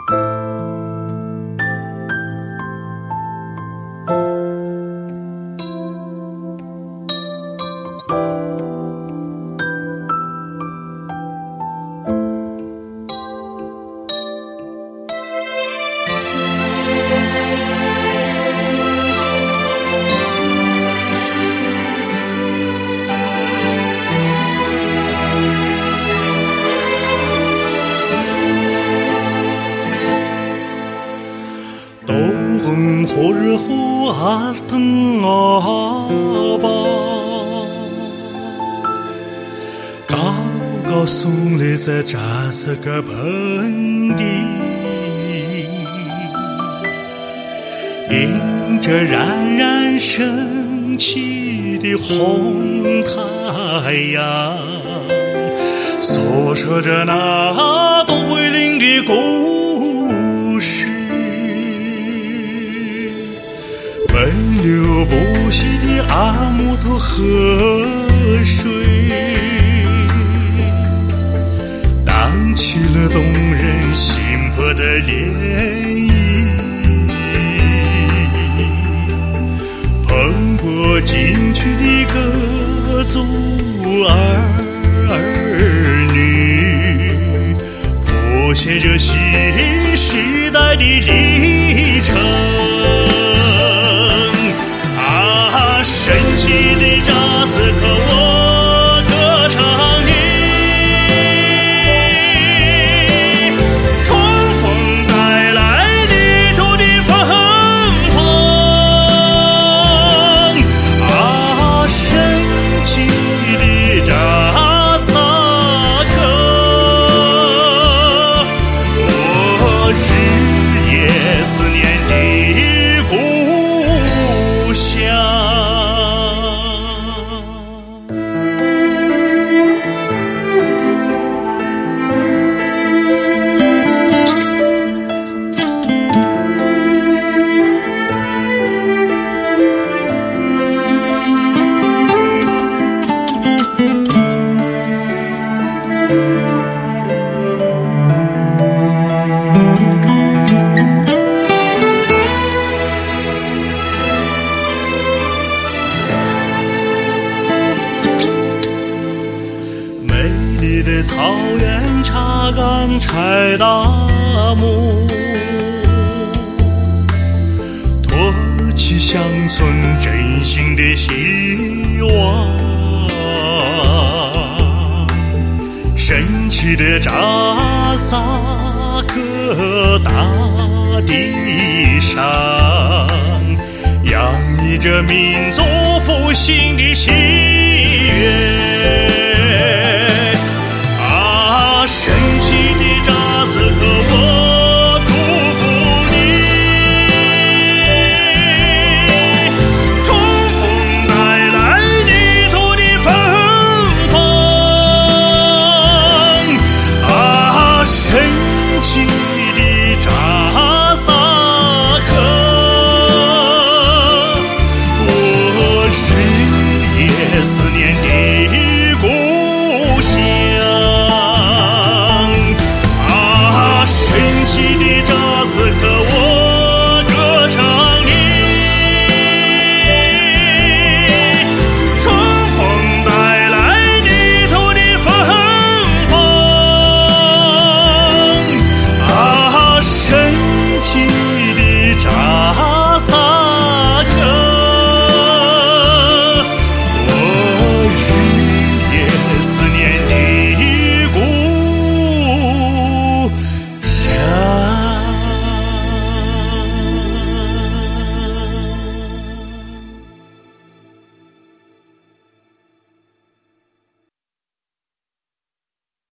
东火热火阿腾阿巴，高高耸立在扎色个盆地，迎着冉冉升起的红太阳，诉说着那多威灵的故事。奔流不息的阿姆托河水，荡起了动人心魄的涟漪，蓬勃进取的各族儿女，谱写着新时代的历程。神奇的扎斯克，我歌唱你，冲锋带来泥土的芬芳。神奇的扎萨克，我日夜思念的故乡。美丽的草原，茶岗柴达木，托起乡村振兴的希望。神奇的扎萨克大地上，洋溢着民族复兴的希望。